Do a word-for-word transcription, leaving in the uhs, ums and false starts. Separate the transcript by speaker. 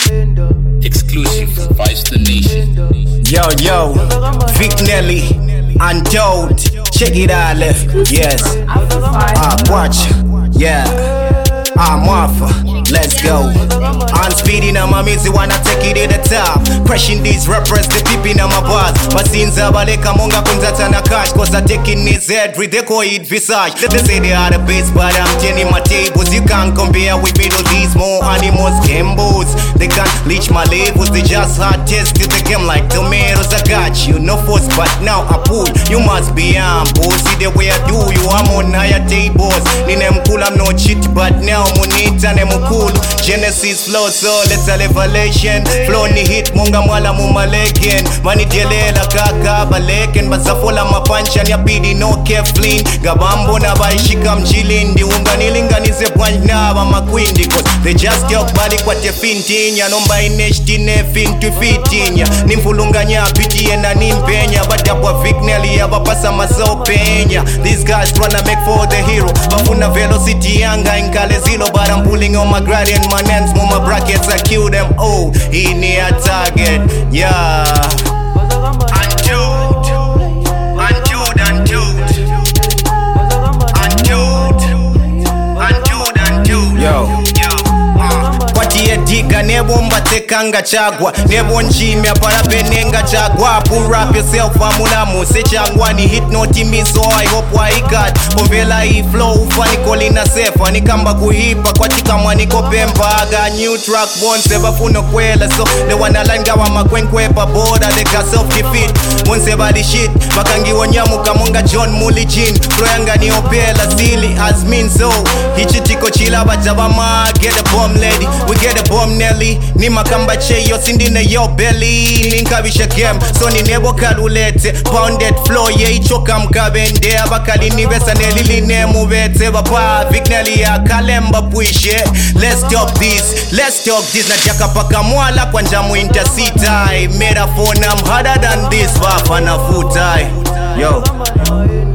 Speaker 1: Exclusive, Vice the Nation.
Speaker 2: Yo, yo, Vic Nelly, Untold. Check it out, left. Yes. Ah, watch. Yeah. Ah, Martha. Let's go. I'm speeding on my music, wanna take it to the top. Crushing these rappers, the peeping on my bars. Masinza baleka monga kunzata na cash. Cause I taking his head, read the coid visage. They say they are the best, but I'm turning my tables. You can't compare with me to these more animals, gambos. They can't leech my labels, they just hard tested the game like tomatoes. I got you, no force, but now I pull. You must be humble, see the way I do you, I'm on higher tables. Ninem cool, I'm no cheat, but now I'm on it and I'm cool. Genesis flow, so let's a revelation. Flow ni hit, munga mwala mumaleken. Mani jelela kaka baleken. Basafola mapancha ni apidi no keflin. Gabambo na baishika mchilindi. Unga nilinganize pwanj na ba makwindi. Cause they just get bali kwa te fintinya. Nomba ineshti ne fintu fitinya. Nimfulunganya piti ena nimpenya. Badapwa Vic Nelly ya bapasa maso penya. These guys tryna make for the hero. Bafuna velocity yanga inkale zilo. But I'm pulling on my gradient, my names, move my brackets, I kill them all. He near target, yeah. Untold, untold, untold, untold, untold, untold. Yo. Kwati edika nebo mbatekanga chagwa. Nebo njimya para penenga chagwa. Pull up yourself amulamu. Se chagwa ni hit noti me so I hope wa ikat. Povela i flow ufani kolina sefa. Nikamba kuhipa kwati kama niko pempa. I got new track bonse bafuno kwela. So they wanna line gawa makwenkwepa boda. They got self defeat. Monse body shit. Bakangi wanyamu kamonga John Mulijin. Proyanga ni opela silly as mean so. Hichitiko chila bajaba ma. Get a bomb lady. We get a bomb Nelly. Ni makamba che yo sindine yo belly. Ninkabisha game. So ni nebo kalulete. Pounded flow ye ichoka mkabende. Abakali ni besa Nelly line muvete. Bapa Vic Nelly ya kalemba puishe. Let's talk this. Let's talk this. Na jaka paka mwala kwa njamu intercity. Metaphone I'm harder than this. Bapa na futai. Yo.